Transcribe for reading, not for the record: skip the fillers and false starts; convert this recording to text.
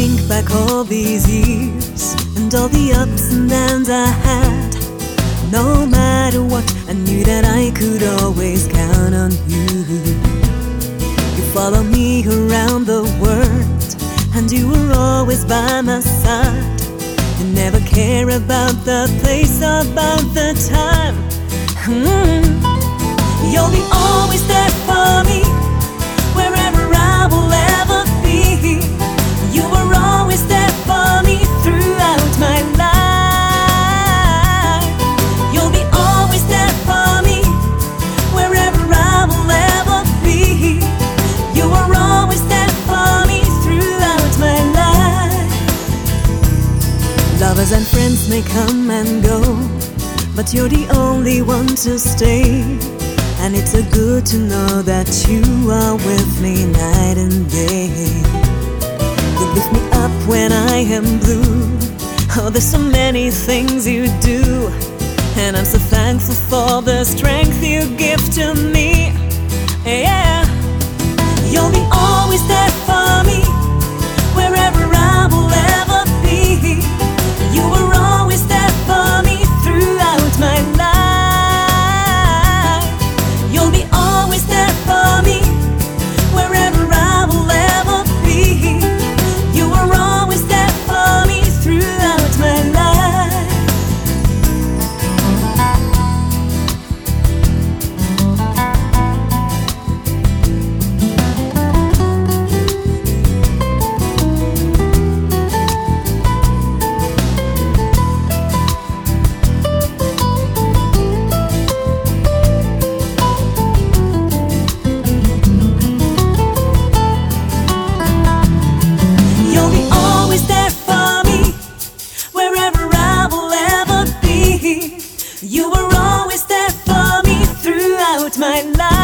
think back all these years and all the ups and downs I had, no matter what, I knew that I could always count on you. You follow me around the world and you were always by my side. You never care about the place, about the time. You'll be always there for me, wherever I will ever be. You were always there for me throughout my life. You'll be always there for me, wherever I will ever be. You were always there for me throughout my life. Lovers and friends may come and go, but you're the only one to stay. And it's so good to know that you are with me night and day. You lift me up when I am blue. Oh, there's so many things you do, and I'm so thankful for the strength you give to me. Yeah. You'll be always there for me, wherever I will ever be. You were always there for me throughout my life. You'll be always there for me, wherever I will ever be. You were always there for me throughout my life. You were always there for me throughout my life.